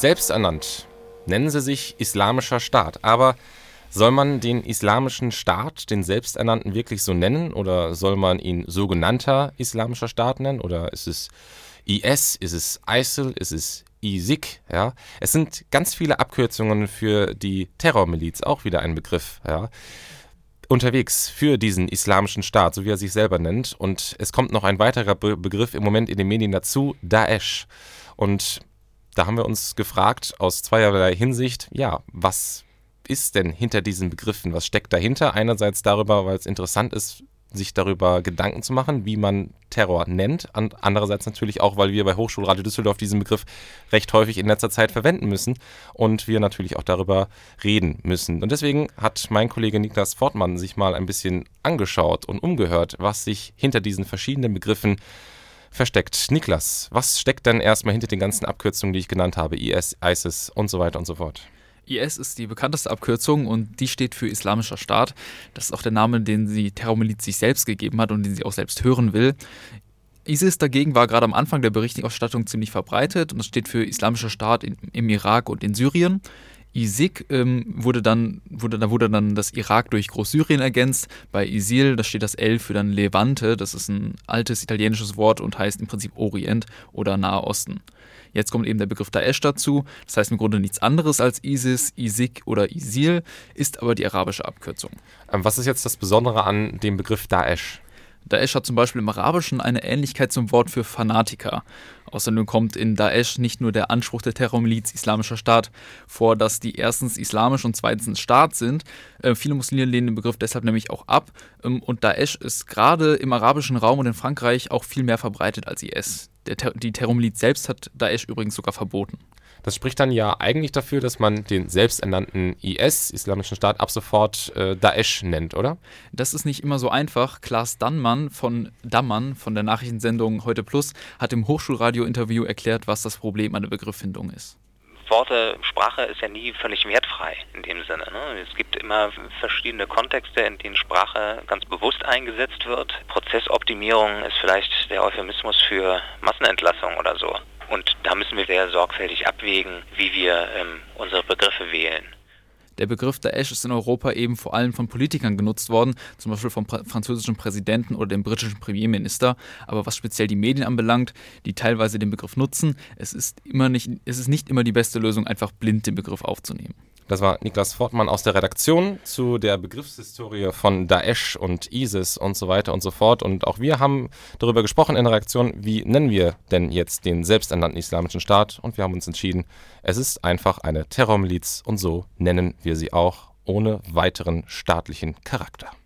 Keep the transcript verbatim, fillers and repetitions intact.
selbst ernannt. Nennen sie sich Islamischer Staat. Aber soll man den Islamischen Staat, den Selbsternannten, wirklich so nennen? Oder soll man ihn sogenannter Islamischer Staat nennen? Oder ist es I S, ist es I S I L, ist es I S I C? Ja? Es sind ganz viele Abkürzungen für die Terrormiliz, auch wieder ein Begriff, ja, unterwegs für diesen Islamischen Staat, so wie er sich selber nennt. Und es kommt noch ein weiterer Be- Begriff im Moment in den Medien dazu, Daesh. Und da haben wir uns gefragt, aus zweierlei Hinsicht, ja, was ist denn hinter diesen Begriffen? Was steckt dahinter? Einerseits darüber, weil es interessant ist, sich darüber Gedanken zu machen, wie man Terror nennt. Und andererseits natürlich auch, weil wir bei Hochschulradio Düsseldorf diesen Begriff recht häufig in letzter Zeit verwenden müssen und wir natürlich auch darüber reden müssen. Und deswegen hat mein Kollege Niklas Fortmann sich mal ein bisschen angeschaut und umgehört, was sich hinter diesen verschiedenen Begriffen versteckt. Niklas, was steckt denn erstmal hinter den ganzen Abkürzungen, die ich genannt habe? I S, ISIS und so weiter und so fort. I S ist die bekannteste Abkürzung und die steht für Islamischer Staat. Das ist auch der Name, den die Terrormiliz sich selbst gegeben hat und den sie auch selbst hören will. ISIS dagegen war gerade am Anfang der Berichterstattung ziemlich verbreitet und das steht für Islamischer Staat in, im Irak und in Syrien. I S I C ähm, wurde dann, wurde, da wurde dann das Irak durch Großsyrien ergänzt. Bei I S I L, da steht das L für dann Levante, das ist ein altes italienisches Wort und heißt im Prinzip Orient oder Nahe Osten. Jetzt kommt eben der Begriff Daesh dazu, das heißt im Grunde nichts anderes als ISIS, I S I C oder I S I L, ist aber die arabische Abkürzung. Ähm, was ist jetzt das Besondere an dem Begriff Daesh? Daesh hat zum Beispiel im Arabischen eine Ähnlichkeit zum Wort für Fanatiker. Außerdem kommt in Daesh nicht nur der Anspruch der Terrormiliz Islamischer Staat vor, dass die erstens islamisch und zweitens Staat sind. Äh, viele Muslime lehnen den Begriff deshalb nämlich auch ab. Ähm, und Daesh ist gerade im arabischen Raum und in Frankreich auch viel mehr verbreitet als I S. Der Ter- die Terrormiliz selbst hat Daesh übrigens sogar verboten. Das spricht dann ja eigentlich dafür, dass man den selbsternannten I S, Islamischen Staat, ab sofort äh, Daesh nennt, oder? Das ist nicht immer so einfach. Klaas Dannmann von Dammann von der Nachrichtensendung Heute Plus hat im Hochschulradio-Interview erklärt, was das Problem an der Begriffsfindung ist. Worte, Sprache ist ja nie völlig wertfrei in dem Sinne. Ne? Es gibt immer verschiedene Kontexte, in denen Sprache ganz bewusst eingesetzt wird. Prozessoptimierung ist vielleicht der Euphemismus für Massenentlassung oder so. Und da müssen wir sehr sorgfältig abwägen, wie wir ähm, unsere Begriffe wählen. Der Begriff Daesh ist in Europa eben vor allem von Politikern genutzt worden, zum Beispiel vom pra- französischen Präsidenten oder dem britischen Premierminister. Aber was speziell die Medien anbelangt, die teilweise den Begriff nutzen, es ist, immer nicht, es ist nicht immer die beste Lösung, einfach blind den Begriff aufzunehmen. Das war Niklas Fortmann aus der Redaktion zu der Begriffshistorie von Daesh und ISIS und so weiter und so fort. Und auch wir haben darüber gesprochen in der Redaktion, wie nennen wir denn jetzt den selbsternannten Islamischen Staat? Und wir haben uns entschieden, es ist einfach eine Terrormiliz und so nennen wir sie auch, ohne weiteren staatlichen Charakter.